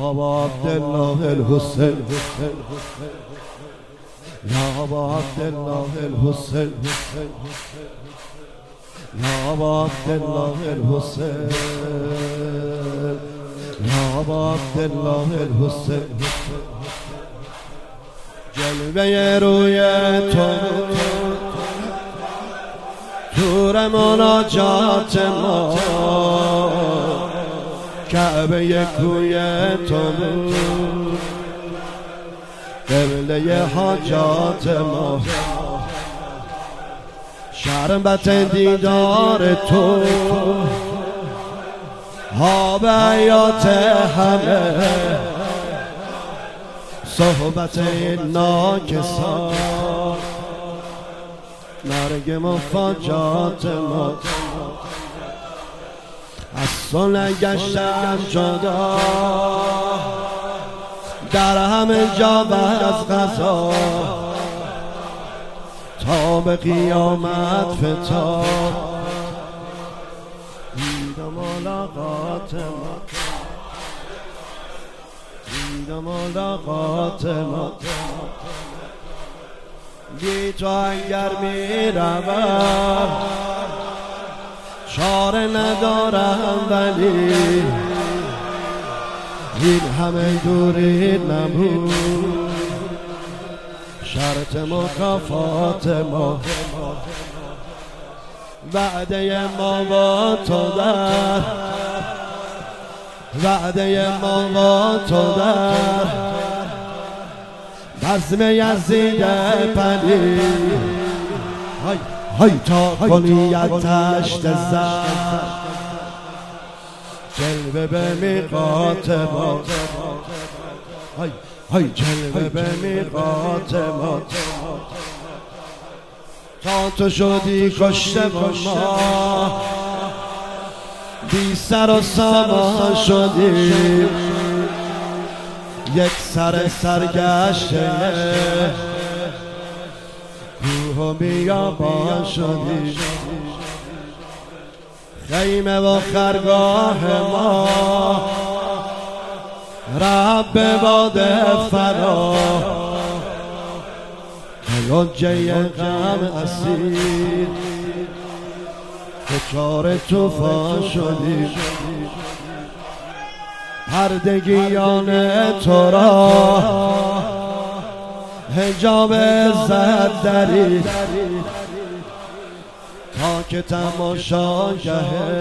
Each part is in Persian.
ابا عبدالله الحسین، یا ابا عبدالله الحسین، یا ابا عبدالله الحسین، یا ابا عبدالله الحسین. جلوه روی تو تور مناجات ما، کعبه کوی تو قبله حاجات ما، شربت دیدار تو آب حیات همه، صحبت ناکسان مرگ مفاجات ما. از تو نگشتم جدا در همه جا و از غذا، تا به قیامت فتاد دید ملاقات ما، دید ملاقات ما. بی تو اگر می روم چاره ندارم، ولی این همه دوری نبود شرط مکافات ما. وعده ما با تو در، وعده ما با تو در بزم یزید پلی، های تا کنی تشت زد جلوه به میقات ما، های جلوه به میقات ما. تا تو شدی کشته و ما بی سر و سامان شدیم، یک سر سرگشته کوه و بیابان شدیم. خیمه و خرگاه ما رب باد فرا، لجه غم اسیر دچار طوفان شدیم. پردگیان تو را حجاب عزت دری، تا که تماشاگه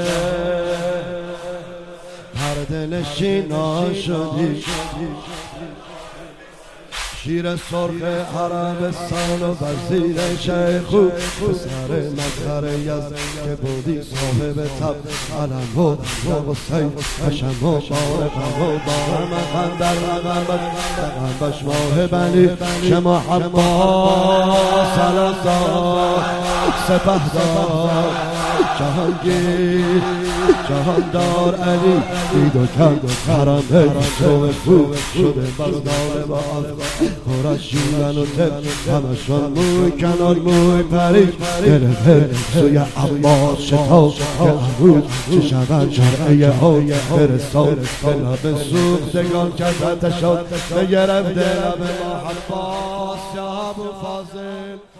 پرده نشینان شدی. شیر سرخ عربستان و وزیر شیخو، پسر مظهر یزد که بودی صاحب تب علم و حسین، حشم و بارقم و بارم در رقم بش ماه بنی شما عباس سلطان سپهدار جهانگیر جهاندار علی دید و کرد حرم تو خوب شده بزدار با افغان پر از شیون و تب، همشان موی کنار موی پرید دل سوی عباس شتاب که امروز چه شود شرعه ها فرستاد. به لب سوختگان کردتشان بگرفت لب ما عباس یا ابو فاضل.